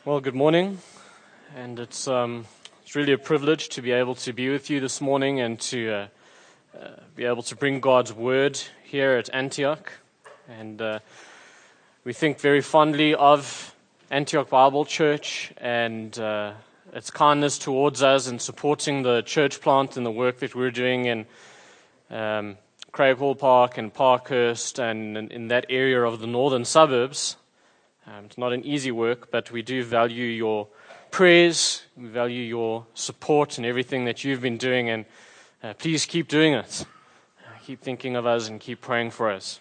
Well, good morning, and it's really a privilege to be able to be with you this morning and to be able to bring God's word here at Antioch. And we think very fondly of Antioch Bible Church and its kindness towards us in supporting the church plant and the work that we're doing in Craig Hall Park and Parkhurst and in that area of the northern suburbs. It's not an easy work, but we do value your prayers, we value your support and everything that you've been doing, and please keep doing it. Keep thinking of us and keep praying for us.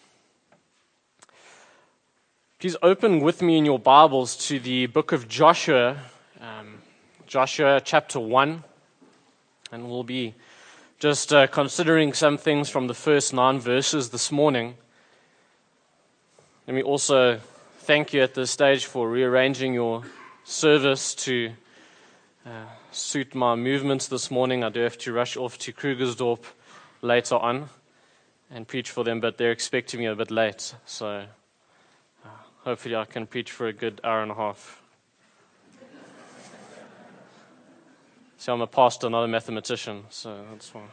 Please open with me in your Bibles to the book of Joshua, Joshua chapter 1, and we'll be just considering some things from the first 9 verses this morning. Let me also thank you at this stage for rearranging your service to suit my movements this morning. I do have to rush off to Krugersdorp later on and preach for them, but they're expecting me a bit late. So hopefully I can preach for a good hour and a half. So I'm a pastor, not a mathematician, so that's fine.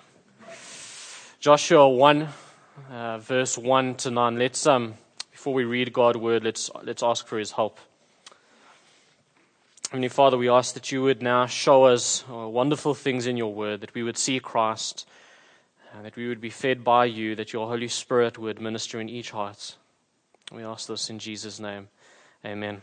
Joshua 1, verse 1 to 9. Before we read God's word, let's ask for his help. Heavenly Father, we ask that you would now show us wonderful things in your word, that we would see Christ, that we would be fed by you, that your Holy Spirit would minister in each heart. We ask this in Jesus' name. Amen.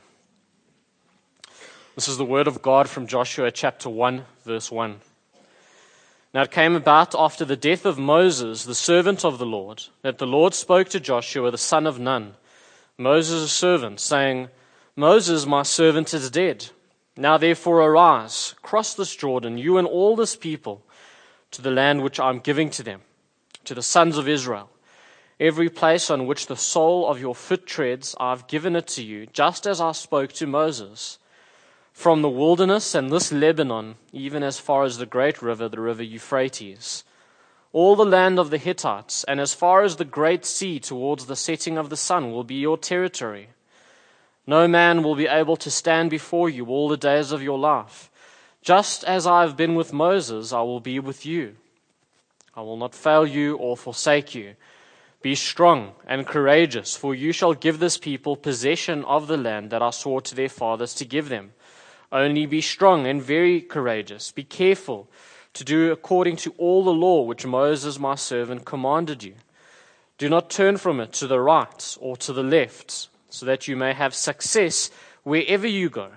This is the word of God from Joshua chapter 1, verse 1. Now it came about after the death of Moses, the servant of the Lord, that the Lord spoke to Joshua, the son of Nun, Moses' servant, saying, Moses, my servant, is dead. Now therefore arise, cross this Jordan, you and all this people, to the land which I am giving to them, to the sons of Israel. Every place on which the sole of your foot treads, I have given it to you, just as I spoke to Moses. From the wilderness and this Lebanon, even as far as the great river, the river Euphrates, all the land of the Hittites, and as far as the great sea towards the setting of the sun will be your territory. No man will be able to stand before you all the days of your life. Just as I have been with Moses, I will be with you. I will not fail you or forsake you. Be strong and courageous, for you shall give this people possession of the land that I swore to their fathers to give them. Only be strong and very courageous. Be careful to do according to all the law which Moses my servant commanded you. Do not turn from it to the right or to the left, so that you may have success wherever you go.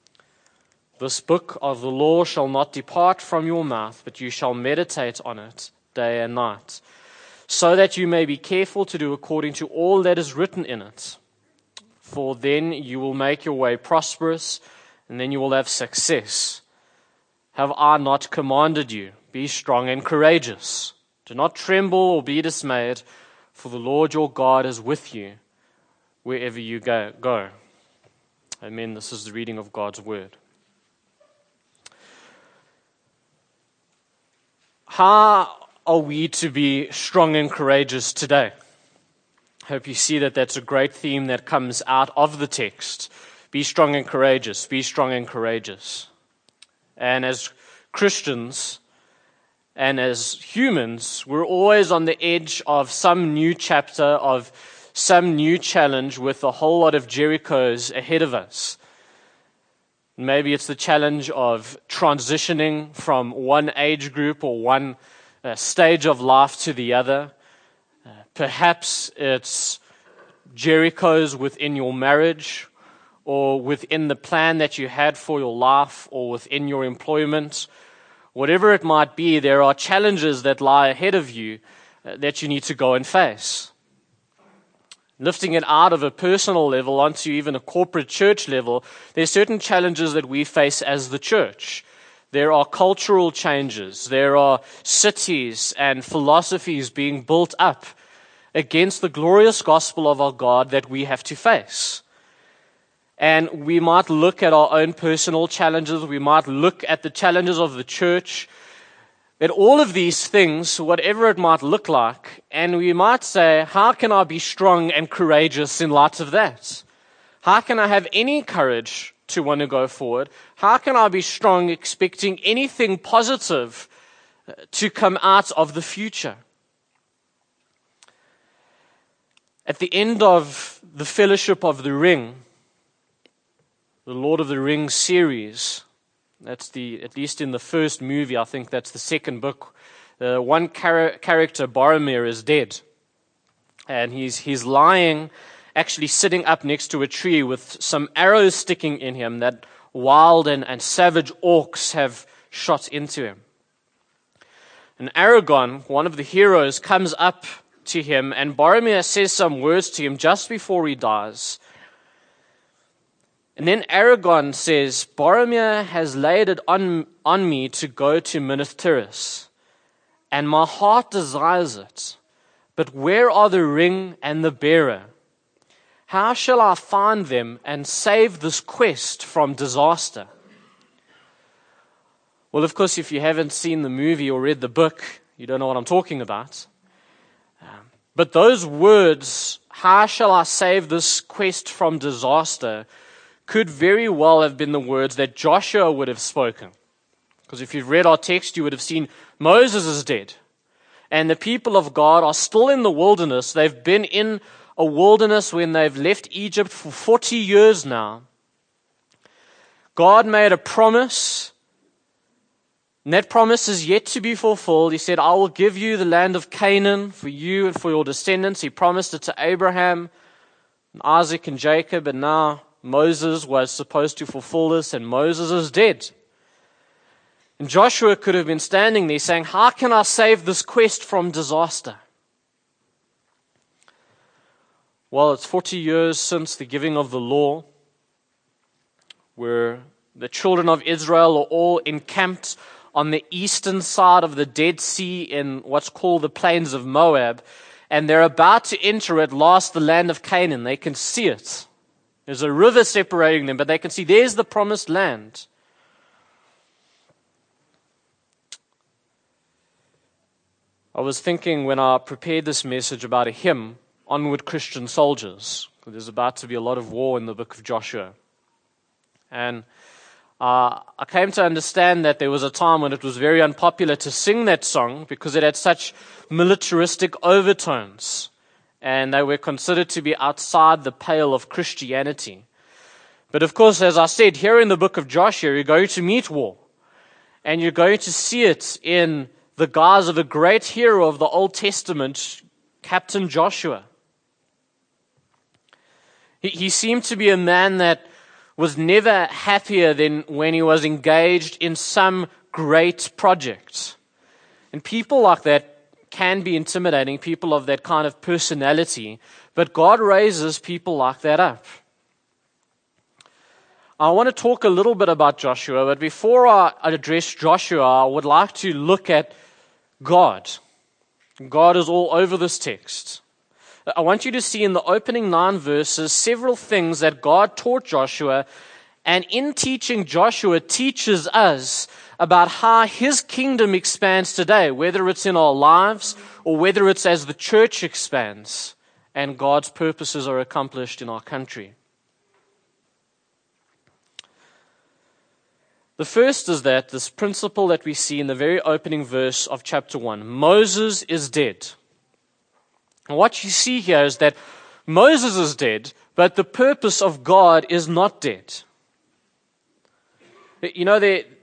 This book of the law shall not depart from your mouth, but you shall meditate on it day and night, so that you may be careful to do according to all that is written in it. For then you will make your way prosperous, and then you will have success. Have I not commanded you? Be strong and courageous. Do not tremble or be dismayed, for the Lord your God is with you wherever you go. Amen. This is the reading of God's word. How are we to be strong and courageous today? I hope you see that that's a great theme that comes out of the text. Be strong and courageous. Be strong and courageous. And as Christians and as humans, we're always on the edge of some new chapter, of some new challenge with a whole lot of Jerichos ahead of us. Maybe it's the challenge of transitioning from one age group or one stage of life to the other. Perhaps it's Jerichos within your marriage, or within the plan that you had for your life, or within your employment. Whatever it might be, there are challenges that lie ahead of you that you need to go and face. Lifting it out of a personal level onto even a corporate church level, there's certain challenges that we face as the church. There are cultural changes. There are cities and philosophies being built up against the glorious gospel of our God that we have to face. And we might look at our own personal challenges. We might look at the challenges of the church. At all of these things, whatever it might look like, and we might say, how can I be strong and courageous in light of that? How can I have any courage to want to go forward? How can I be strong expecting anything positive to come out of the future? At the end of the Fellowship of the Ring, the Lord of the Rings series, at least in the first movie, I think that's the second book, one character, Boromir, is dead. And he's lying, actually sitting up next to a tree with some arrows sticking in him that wild and savage orcs have shot into him. And Aragorn, one of the heroes, comes up to him, and Boromir says some words to him just before he dies. And then Aragorn says, Boromir has laid it on me to go to Minas Tirith, and my heart desires it. But where are the ring and the bearer? How shall I find them and save this quest from disaster? Well, of course, if you haven't seen the movie or read the book, you don't know what I'm talking about. But those words, how shall I save this quest from disaster, could very well have been the words that Joshua would have spoken. Because if you've read our text, you would have seen Moses is dead. And the people of God are still in the wilderness. They've been in a wilderness when they've left Egypt for 40 years now. God made a promise, and that promise is yet to be fulfilled. He said, I will give you the land of Canaan for you and for your descendants. He promised it to Abraham, and Isaac, and Jacob, and now Moses was supposed to fulfill this, and Moses is dead. And Joshua could have been standing there saying, how can I save this quest from disaster? Well, it's 40 years since the giving of the law, where the children of Israel are all encamped on the eastern side of the Dead Sea in what's called the plains of Moab, and they're about to enter at last the land of Canaan. They can see it. There's a river separating them, but they can see there's the promised land. I was thinking when I prepared this message about a hymn, Onward Christian Soldiers. There's about to be a lot of war in the book of Joshua. And I came to understand that there was a time when it was very unpopular to sing that song because it had such militaristic overtones. And they were considered to be outside the pale of Christianity. But of course, as I said, here in the book of Joshua, you're going to meet war. And you're going to see it in the guise of a great hero of the Old Testament, Captain Joshua. He seemed to be a man that was never happier than when he was engaged in some great project. And people like that can be intimidating, people of that kind of personality, but God raises people like that up. I want to talk a little bit about Joshua, but before I address Joshua, I would like to look at God. God is all over this text. I want you to see in the opening 9 verses several things that God taught Joshua, and in teaching Joshua teaches us about how his kingdom expands today, whether it's in our lives or whether it's as the church expands and God's purposes are accomplished in our country. The first is that this principle that we see in the very opening verse of chapter 1, Moses is dead. And what you see here is that Moses is dead, but the purpose of God is not dead. You know,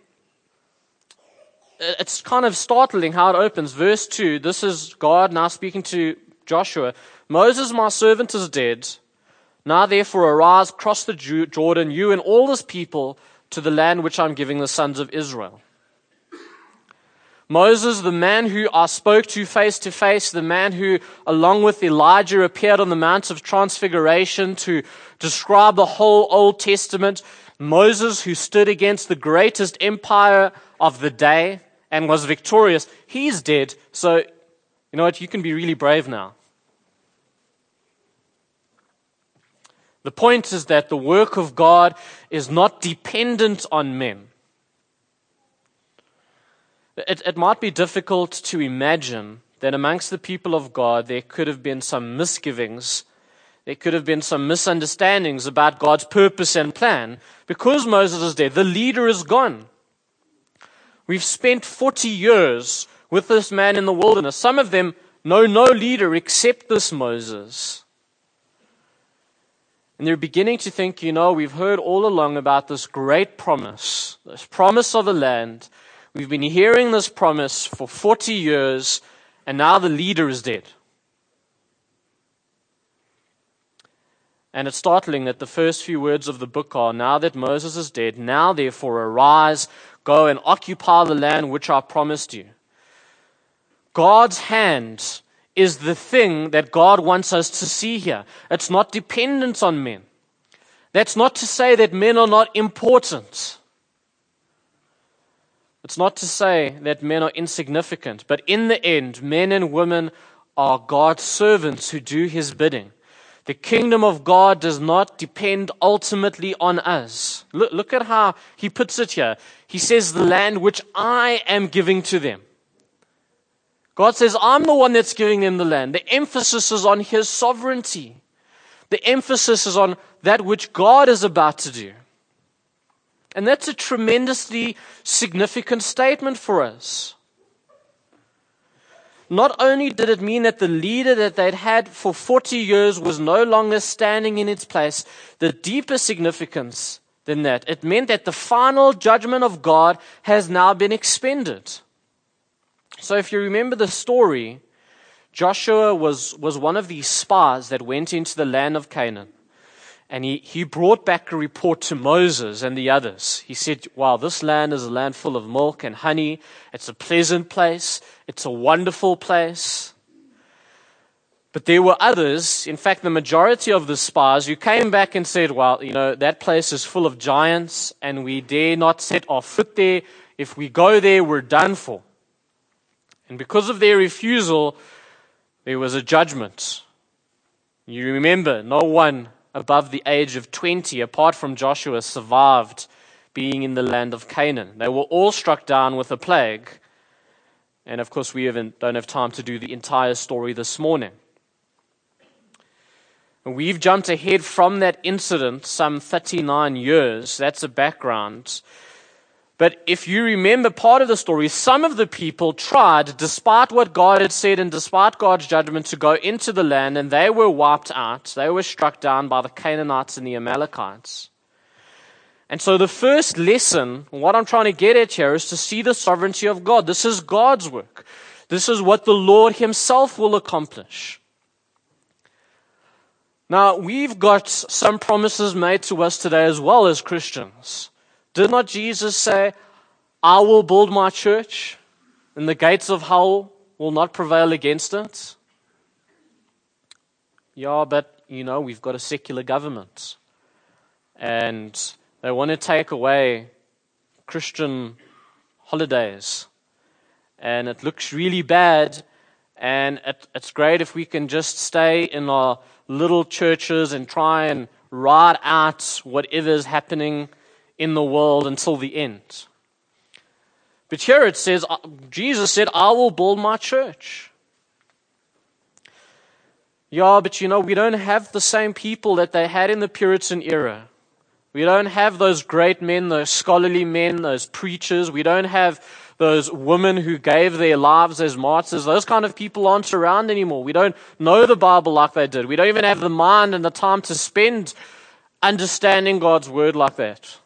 it's kind of startling how it opens. Verse 2, this is God now speaking to Joshua. Moses, my servant, is dead. Now therefore arise, cross the Jordan, you and all this people, to the land which I'm giving the sons of Israel. Moses, the man who I spoke to face, the man who, along with Elijah, appeared on the Mount of Transfiguration to describe the whole Old Testament. Moses, who stood against the greatest empire of the day and was victorious, he's dead. So, you know what, you can be really brave now. The point is that the work of God is not dependent on men. It might be difficult to imagine that amongst the people of God there could have been some misgivings There could have been some misunderstandings about God's purpose and plan. Because Moses is dead, the leader is gone. We've spent 40 years with this man in the wilderness. Some of them know no leader except this Moses. And they're beginning to think, we've heard all along about this great promise, this promise of a land. We've been hearing this promise for 40 years, and now the leader is dead. And it's startling that the first few words of the book are, now that Moses is dead, now therefore arise, go and occupy the land which I promised you. God's hand is the thing that God wants us to see here. It's not dependent on men. That's not to say that men are not important. It's not to say that men are insignificant. But in the end, men and women are God's servants who do His bidding. The kingdom of God does not depend ultimately on us. Look at how he puts it here. He says, the land which I am giving to them. God says, I'm the one that's giving them the land. The emphasis is on His sovereignty. The emphasis is on that which God is about to do. And that's a tremendously significant statement for us. Not only did it mean that the leader that they'd had for 40 years was no longer standing in its place, the deeper significance than that, it meant that the final judgment of God has now been expended. So if you remember the story, Joshua was one of these spies that went into the land of Canaan. And he brought back a report to Moses and the others. He said, wow, this land is a land full of milk and honey. It's a pleasant place. It's a wonderful place. But there were others, in fact, the majority of the spies, who came back and said, well, that place is full of giants and we dare not set our foot there. If we go there, we're done for. And because of their refusal, there was a judgment. You remember, no one above the age of 20, apart from Joshua, survived being in the land of Canaan. They were all struck down with a plague. And of course, we don't have time to do the entire story this morning. And we've jumped ahead from that incident some 39 years. That's a background. But if you remember part of the story, some of the people tried, despite what God had said and despite God's judgment, to go into the land, and they were wiped out. They were struck down by the Canaanites and the Amalekites. And so the first lesson, what I'm trying to get at here, is to see the sovereignty of God. This is God's work. This is what the Lord Himself will accomplish. Now, we've got some promises made to us today as well as Christians. Did not Jesus say, I will build my church, and the gates of hell will not prevail against it? Yeah, but, we've got a secular government. And they want to take away Christian holidays. And it looks really bad. And it's great if we can just stay in our little churches and try and ride out whatever's happening in the world until the end. But here it says, Jesus said, I will build my church. Yeah, but we don't have the same people that they had in the Puritan era. We don't have those great men, those scholarly men, those preachers. We don't have those women who gave their lives as martyrs. Those kind of people aren't around anymore. We don't know the Bible like they did. We don't even have the mind and the time to spend understanding God's word like that.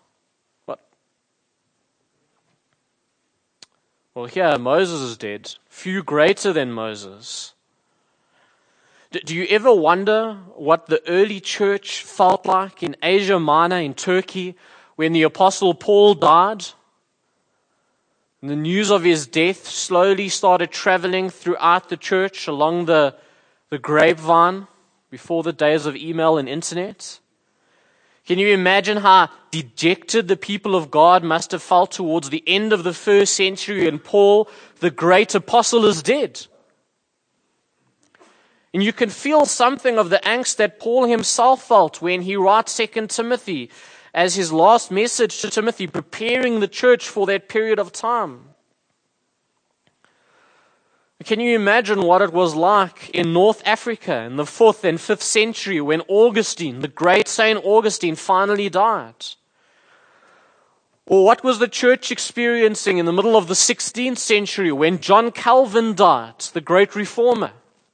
Well, here, Moses is dead. Few greater than Moses. Do you ever wonder what the early church felt like in Asia Minor, in Turkey, when the Apostle Paul died? And the news of his death slowly started traveling throughout the church along the grapevine before the days of email and internet. Can you imagine how dejected the people of God must have felt towards the end of the first century, and Paul, the great apostle, is dead? And you can feel something of the angst that Paul himself felt when he writes 2 Timothy as his last message to Timothy, preparing the church for that period of time. Can you imagine what it was like in North Africa in the 4th and 5th century when Augustine, the great Saint Augustine, finally died? Or what was the church experiencing in the middle of the 16th century when John Calvin died, the great reformer?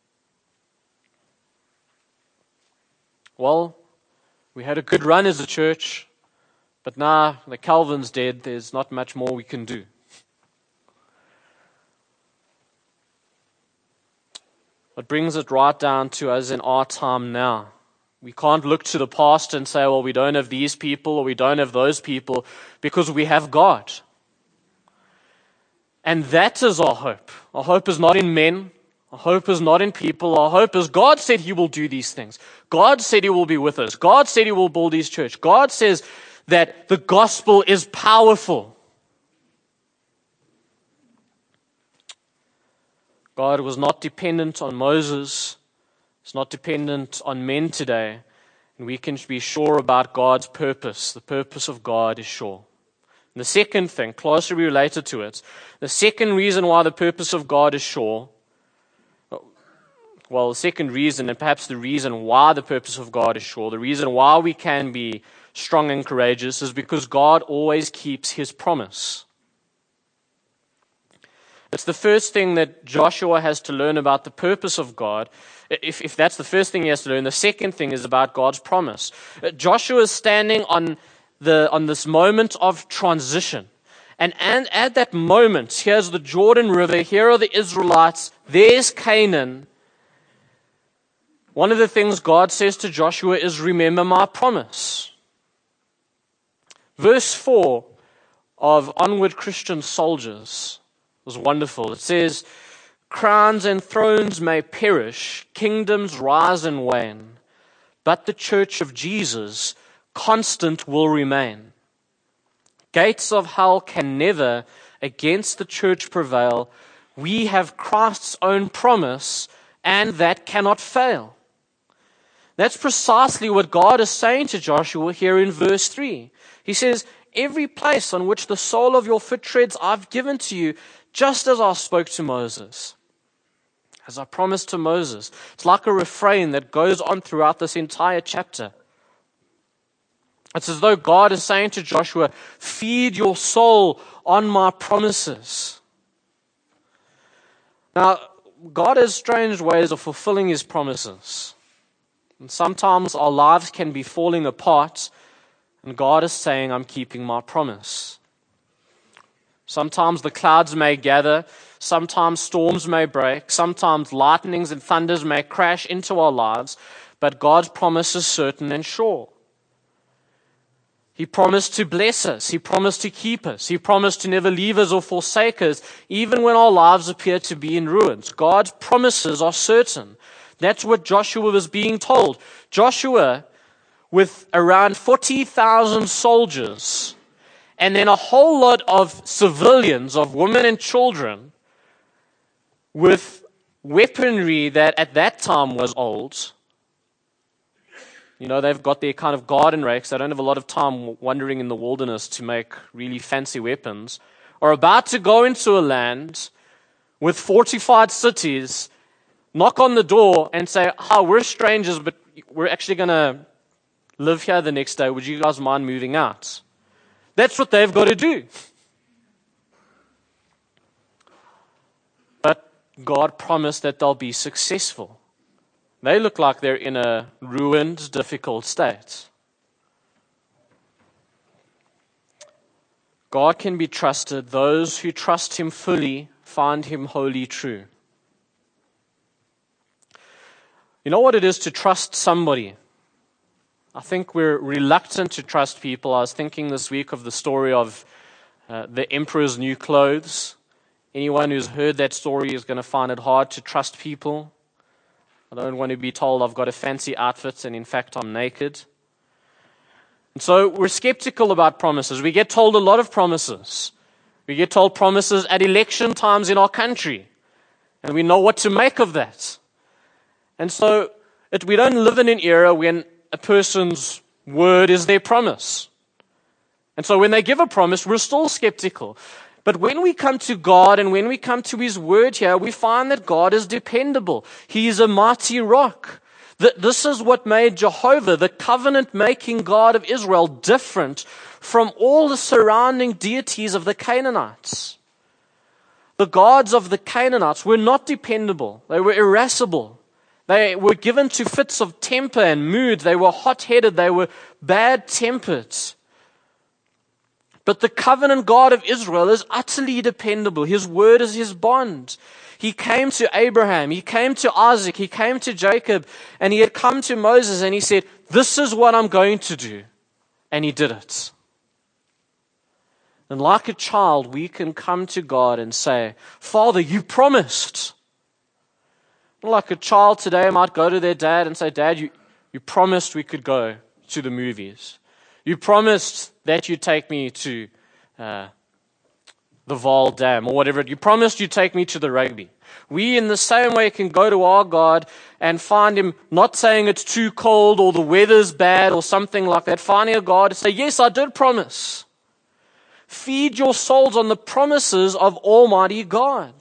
Well, we had a good run as a church, but now the Calvin's dead, there's not much more we can do. It brings it right down to us in our time now. We can't look to the past and say, well, we don't have these people or we don't have those people, because we have God. And that is our hope. Our hope is not in men. Our hope is not in people. Our hope is God said He will do these things. God said He will be with us. God said He will build His church. God says that the gospel is powerful. God was not dependent on Moses. It's not dependent on men today. And we can be sure about God's purpose. The purpose of God is sure. And the second thing, closely related to it, the second reason why the purpose of God is sure, well, the second reason, and perhaps the reason why the purpose of God is sure, the reason why we can be strong and courageous is because God always keeps His promise. It's the first thing that Joshua has to learn about the purpose of God. If that's the first thing he has to learn, the second thing is about God's promise. Joshua is standing on this moment of transition. And at that moment, here's the Jordan River, here are the Israelites, there's Canaan. One of the things God says to Joshua is, remember my promise. Verse 4 of Onward Christian Soldiers was wonderful. It says, crowns and thrones may perish, kingdoms rise and wane, but the church of Jesus constant will remain. Gates of hell can never against the church prevail. We have Christ's own promise, and that cannot fail. That's precisely what God is saying to Joshua here in verse 3. He says, every place on which the sole of your foot treads I've given to you, just as I spoke to Moses, as I promised to Moses. It's like a refrain that goes on throughout this entire chapter. It's as though God is saying to Joshua, feed your soul on my promises. Now, God has strange ways of fulfilling His promises. And sometimes our lives can be falling apart, and God is saying, I'm keeping my promise. Sometimes the clouds may gather, sometimes storms may break, sometimes lightnings and thunders may crash into our lives, but God's promise is certain and sure. He promised to bless us. He promised to keep us. He promised to never leave us or forsake us, even when our lives appear to be in ruins. God's promises are certain. That's what Joshua was being told. Joshua, with around 40,000 soldiers, and then a whole lot of civilians, of women and children, with weaponry that at that time was old. You know, they've got their kind of garden rakes. They don't have a lot of time wandering in the wilderness to make really fancy weapons. Are about to go into a land with fortified cities, knock on the door and say, we're strangers, but we're actually going to live here the next day. Would you guys mind moving out? That's what they've got to do. But God promised that they'll be successful. They look like they're in a ruined, difficult state. God can be trusted. Those who trust Him fully find Him wholly true. You know what it is to trust somebody? I think we're reluctant to trust people. I was thinking this week of the story of the emperor's new clothes. Anyone who's heard that story is going to find it hard to trust people. I don't want to be told I've got a fancy outfit and in fact I'm naked. And so we're skeptical about promises. We get told a lot of promises. We get told promises at election times in our country. And we know what to make of that. And so we don't live in an era when a person's word is their promise. And so when they give a promise, we're still skeptical. But when we come to God and when we come to His Word here, we find that God is dependable. He is a mighty rock. This is what made Jehovah, the covenant-making God of Israel, different from all the surrounding deities of the Canaanites. The gods of the Canaanites were not dependable. They were irascible. They were given to fits of temper and mood. They were hot-headed. They were bad-tempered. But the covenant God of Israel is utterly dependable. His word is His bond. He came to Abraham, He came to Isaac, He came to Jacob, and He had come to Moses and He said, this is what I'm going to do. And He did it. And like a child, we can come to God and say, Father, You promised. Like a child today might go to their dad and say, Dad, you promised we could go to the movies. You promised that you'd take me to the Vaal Dam or whatever. You promised you'd take me to the rugby. We in the same way can go to our God and find Him not saying it's too cold or the weather's bad or something like that. Finding a God and say, yes, I did promise. Feed your souls on the promises of Almighty God.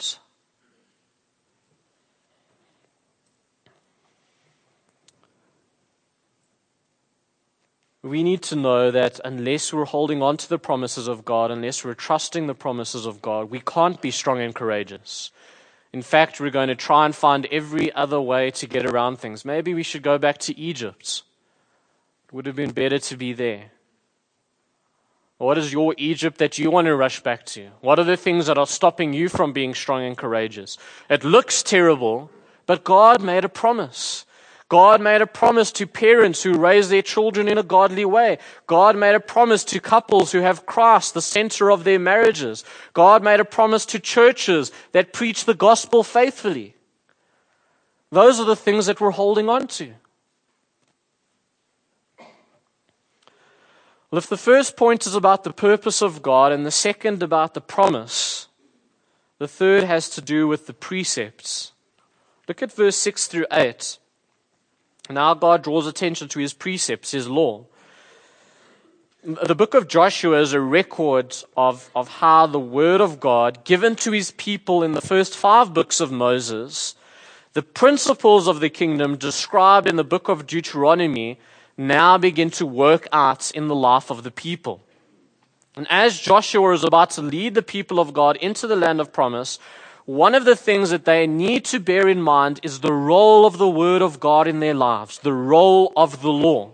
We need to know that unless we're holding on to the promises of God, unless we're trusting the promises of God, we can't be strong and courageous. In fact, we're going to try and find every other way to get around things. Maybe we should go back to Egypt. It would have been better to be there. What is your Egypt that you want to rush back to? What are the things that are stopping you from being strong and courageous? It looks terrible, but God made a promise. God made a promise to parents who raise their children in a godly way. God made a promise to couples who have Christ the center of their marriages. God made a promise to churches that preach the gospel faithfully. Those are the things that we're holding on to. Well, if the first point is about the purpose of God and the second about the promise, the third has to do with the precepts. Look at verse 6 through 8. Now God draws attention to His precepts, His law. The book of Joshua is a record of how the word of God given to His people in the first 5 books of Moses, the principles of the kingdom described in the book of Deuteronomy, now begin to work out in the life of the people. And as Joshua is about to lead the people of God into the land of promise, one of the things that they need to bear in mind is the role of the Word of God in their lives, the role of the law.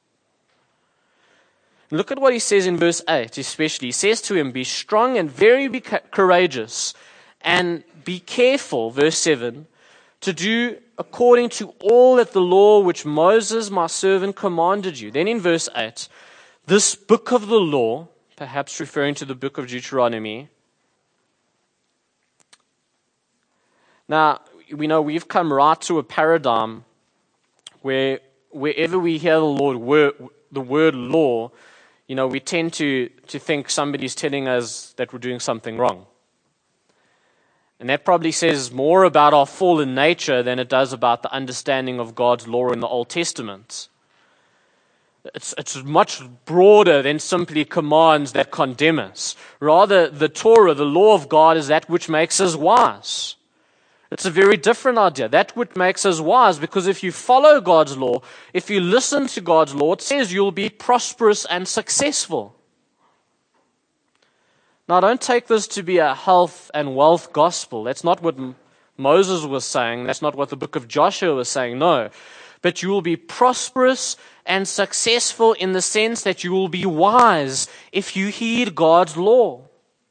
Look at what he says in verse 8 especially. He says to him, be strong and very courageous, and be careful, verse 7, to do according to all that the law which Moses my servant commanded you. Then in verse 8, this book of the law, perhaps referring to the book of Deuteronomy. Now, we know we've come right to a paradigm where wherever we hear the word law, we tend to think somebody's telling us that we're doing something wrong. And that probably says more about our fallen nature than it does about the understanding of God's law in the Old Testament. It's much broader than simply commands that condemn us. Rather, the Torah, the law of God, is that which makes us wise. It's a very different idea. That which makes us wise, because if you follow God's law, if you listen to God's law, it says you'll be prosperous and successful. Now, don't take this to be a health and wealth gospel. That's not what Moses was saying. That's not what the book of Joshua was saying. No. But you will be prosperous and successful in the sense that you will be wise if you heed God's law.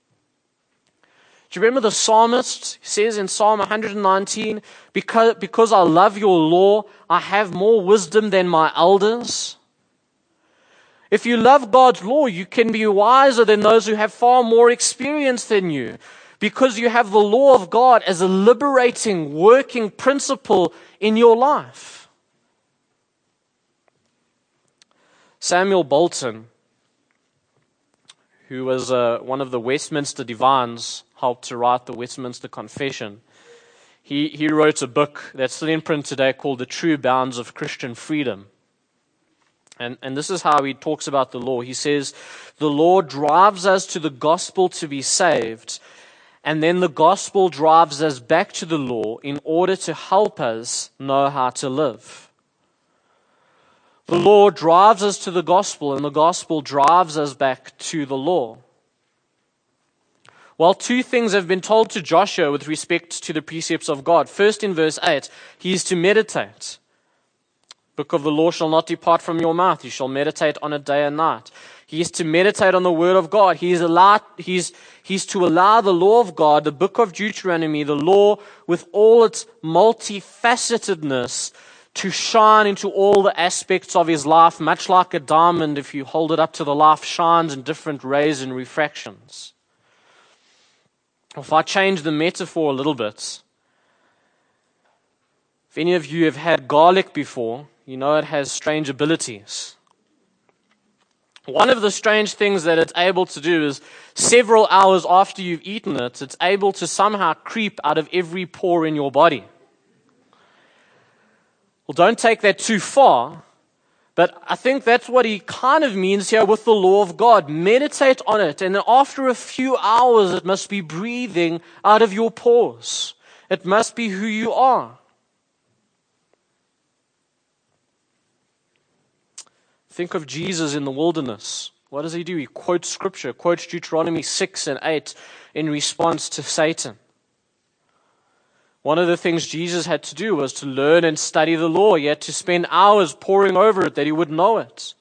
Do you remember the psalmist says in Psalm 119, because I love your law, I have more wisdom than my elders? If you love God's law, you can be wiser than those who have far more experience than you, because you have the law of God as a liberating, working principle in your life. Samuel Bolton, who was one of the Westminster divines, helped to write the Westminster Confession. He wrote a book that's still in print today called The True Bounds of Christian Freedom. And this is how he talks about the law. He says, the law drives us to the gospel to be saved, and then the gospel drives us back to the law in order to help us know how to live. The law drives us to the gospel, and the gospel drives us back to the law. Well, two things have been told to Joshua with respect to the precepts of God. First, in verse 8, he is to meditate. Book of the law shall not depart from your mouth. You shall meditate on it day and night. He is to meditate on the word of God. He's to allow the law of God, the book of Deuteronomy, the law with all its multifacetedness, to shine into all the aspects of his life, much like a diamond. If you hold it up to the light, shines in different rays and refractions. If I change the metaphor a little bit, if any of you have had garlic before, you know it has strange abilities. One of the strange things that it's able to do is several hours after you've eaten it, it's able to somehow creep out of every pore in your body. Well, don't take that too far, but I think that's what he kind of means here with the law of God. Meditate on it, and then after a few hours, it must be breathing out of your pores. It must be who you are. Think of Jesus in the wilderness. What does he do? He quotes Scripture, quotes Deuteronomy 6 and 8 in response to Satan. One of the things Jesus had to do was to learn and study the law. He had to spend hours poring over it that he would know it.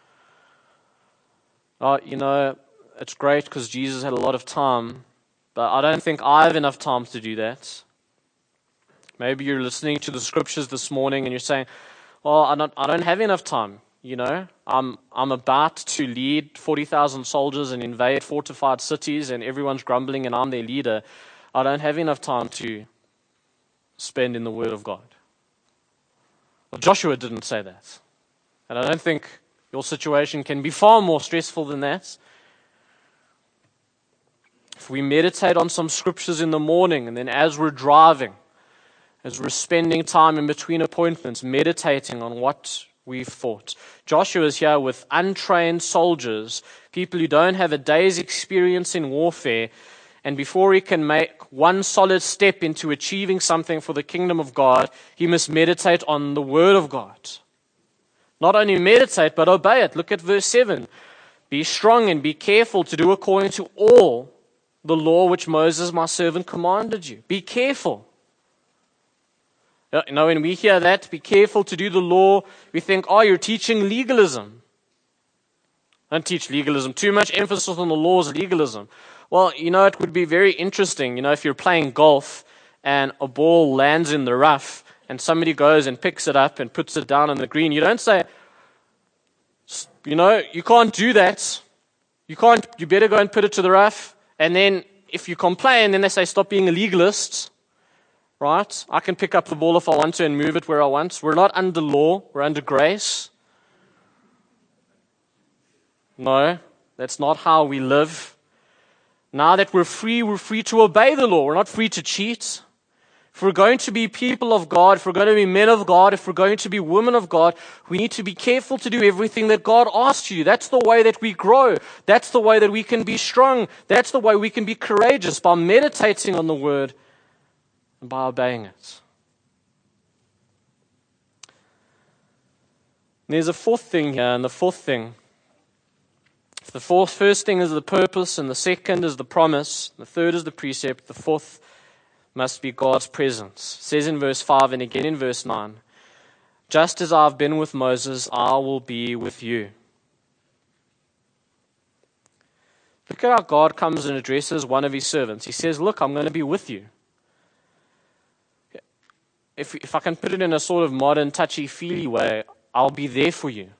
It's great because Jesus had a lot of time, but I don't think I have enough time to do that. Maybe you're listening to the Scriptures this morning and you're saying, well, I don't have enough time. I'm about to lead 40,000 soldiers and invade fortified cities, and everyone's grumbling and I'm their leader. I don't have enough time to spend in the Word of God. Well, Joshua didn't say that. And I don't think your situation can be far more stressful than that. If we meditate on some scriptures in the morning, and then as we're driving, as we're spending time in between appointments, meditating on what we've thought. Joshua is here with untrained soldiers, people who don't have a day's experience in warfare, and before he can make one solid step into achieving something for the kingdom of God, he must meditate on the word of God. Not only meditate, but obey it. Look at verse 7. Be strong and be careful to do according to all the law which Moses my servant commanded you. Be careful. When we hear that, be careful to do the law, we think, you're teaching legalism. Don't teach legalism. Too much emphasis on the law is legalism. Well, it would be very interesting, if you're playing golf and a ball lands in the rough and somebody goes and picks it up and puts it down on the green. You don't say, you can't do that. You better go and put it to the rough. And then if you complain, then they say, stop being a legalist. Right? I can pick up the ball if I want to and move it where I want. We're not under law. We're under grace. No, that's not how we live. Now that we're free to obey the law. We're not free to cheat. If we're going to be people of God, if we're going to be men of God, if we're going to be women of God, we need to be careful to do everything that God asks you. That's the way that we grow. That's the way that we can be strong. That's the way we can be courageous, by meditating on the word and by obeying it. And there's a fourth thing here, and the fourth thing, if the first thing is the purpose, and the second is the promise, the third is the precept, the fourth must be God's presence. It says in verse 5 and again in verse 9, just as I've been with Moses, I will be with you. Look at how God comes and addresses one of his servants. He says, look, I'm going to be with you. If I can put it in a sort of modern, touchy-feely way, I'll be there for you.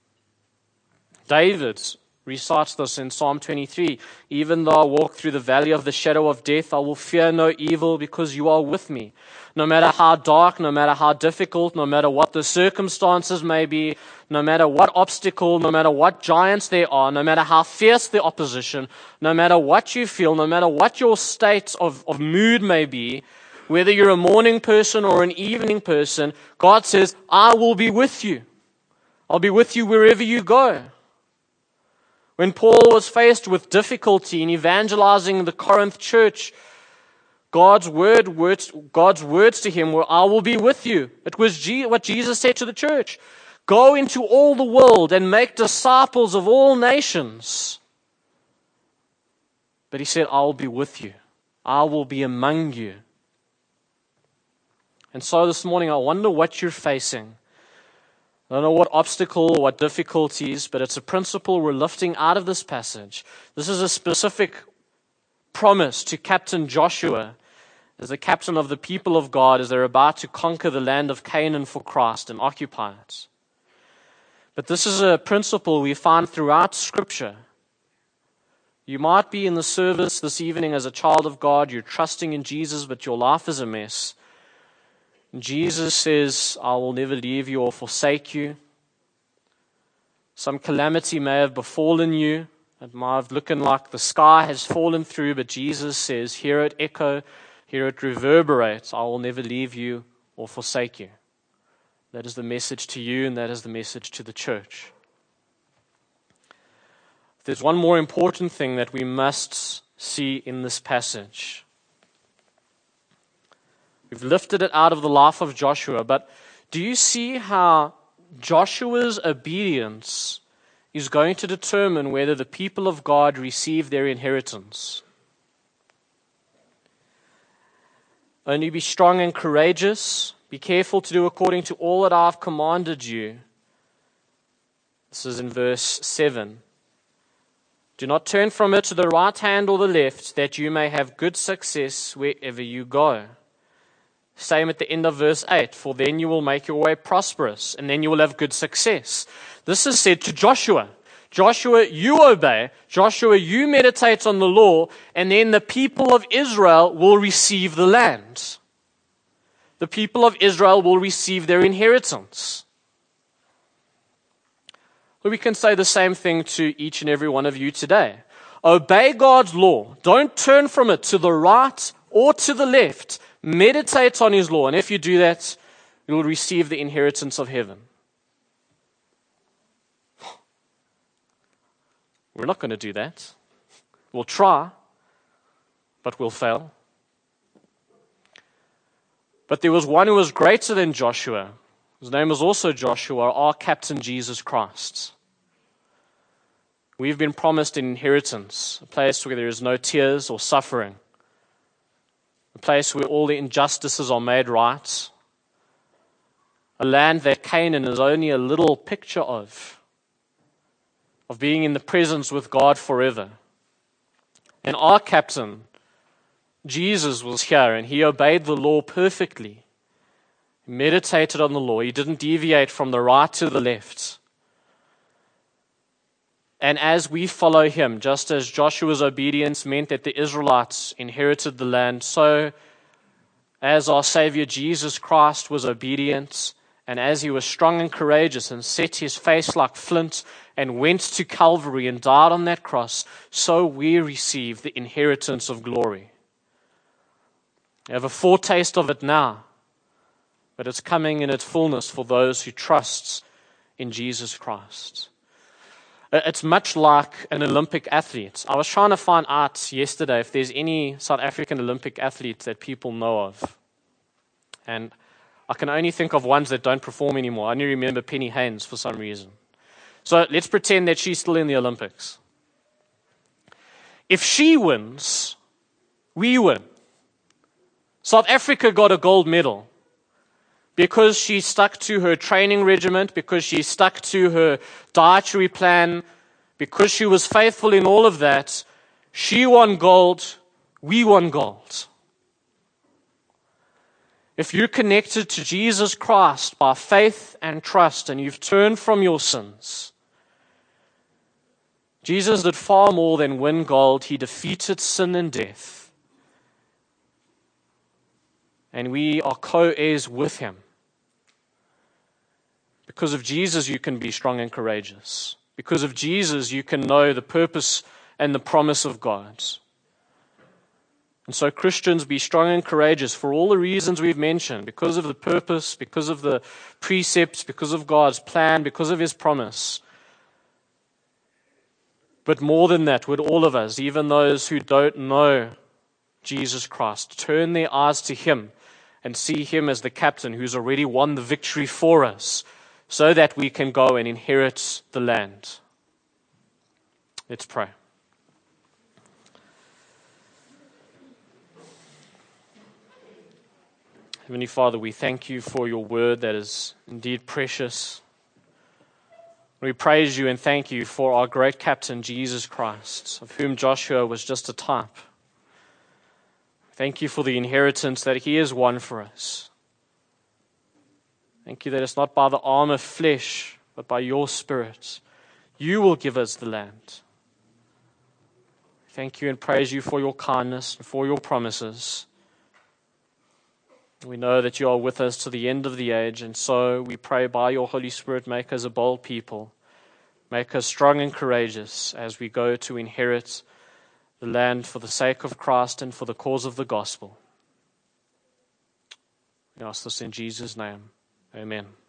David recites this in Psalm 23. Even though I walk through the valley of the shadow of death, I will fear no evil because you are with me. No matter how dark, no matter how difficult, no matter what the circumstances may be, no matter what obstacle, no matter what giants there are, no matter how fierce the opposition, no matter what you feel, no matter what your state of mood may be, whether you're a morning person or an evening person, God says, I will be with you. I'll be with you wherever you go. When Paul was faced with difficulty in evangelizing the Corinth church, God's words to him were, I will be with you. It was what Jesus said to the church. Go into all the world and make disciples of all nations. But he said, I will be with you. I will be among you. And so this morning, I wonder what you're facing. I don't know what obstacle or what difficulties, but it's a principle we're lifting out of this passage. This is a specific promise to Captain Joshua as the captain of the people of God as they're about to conquer the land of Canaan for Christ and occupy it. But this is a principle we find throughout Scripture. You might be in the service this evening as a child of God, you're trusting in Jesus, but your life is a mess. Jesus says, I will never leave you or forsake you. Some calamity may have befallen you. It might have looked like the sky has fallen through, but Jesus says, hear it echo, hear it reverberate. I will never leave you or forsake you. That is the message to you, and that is the message to the church. There's one more important thing that we must see in this passage. We've lifted it out of the life of Joshua, but do you see how Joshua's obedience is going to determine whether the people of God receive their inheritance? Only be strong and courageous. Be careful to do according to all that I have commanded you. This is in verse 7. Do not turn from it to the right hand or the left, that you may have good success wherever you go. Same at the end of verse 8, for then you will make your way prosperous, and then you will have good success. This is said to Joshua. Joshua, you obey. Joshua, you meditate on the law, and then the people of Israel will receive the land. The people of Israel will receive their inheritance. Well, we can say the same thing to each and every one of you today. Obey God's law. Don't turn from it to the right or to the left. Meditate on His law, and if you do that, you will receive the inheritance of heaven. We're not going to do that. We'll try, but we'll fail. But there was one who was greater than Joshua. His name was also Joshua, our Captain Jesus Christ. We've been promised an inheritance, a place where there is no tears or suffering, a place where all the injustices are made right, a land that Canaan is only a little picture of being in the presence with God forever. And our captain, Jesus, was here, and He obeyed the law perfectly. He meditated on the law. He didn't deviate from the right to the left. And as we follow Him, just as Joshua's obedience meant that the Israelites inherited the land, so as our Savior Jesus Christ was obedient, and as He was strong and courageous and set His face like flint and went to Calvary and died on that cross, so we receive the inheritance of glory. We have a foretaste of it now, but it's coming in its fullness for those who trust in Jesus Christ. It's much like an Olympic athlete. I was trying to find out yesterday if there's any South African Olympic athletes that people know of. And I can only think of ones that don't perform anymore. I only remember Penny Haynes for some reason. So let's pretend that she's still in the Olympics. If she wins, we win. South Africa got a gold medal because she stuck to her training regiment, because she stuck to her dietary plan, because she was faithful in all of that. She won gold, we won gold. If you're connected to Jesus Christ by faith and trust, and you've turned from your sins, Jesus did far more than win gold. He defeated sin and death. And we are co-heirs with Him. Because of Jesus, you can be strong and courageous. Because of Jesus, you can know the purpose and the promise of God. And so, Christians, be strong and courageous for all the reasons we've mentioned, because of the purpose, because of the precepts, because of God's plan, because of His promise. But more than that, would all of us, even those who don't know Jesus Christ, turn their eyes to Him and see Him as the captain who's already won the victory for us, so that we can go and inherit the land. Let's pray. Heavenly Father, we thank You for Your word that is indeed precious. We praise You and thank You for our great captain, Jesus Christ, of whom Joshua was just a type. Thank You for the inheritance that He has won for us. Thank You that it's not by the arm of flesh, but by Your Spirit. You will give us the land. Thank You and praise You for Your kindness and for Your promises. We know that You are with us to the end of the age, and so we pray by Your Holy Spirit, make us a bold people. Make us strong and courageous as we go to inherit the land for the sake of Christ and for the cause of the gospel. We ask this in Jesus' name. Amen.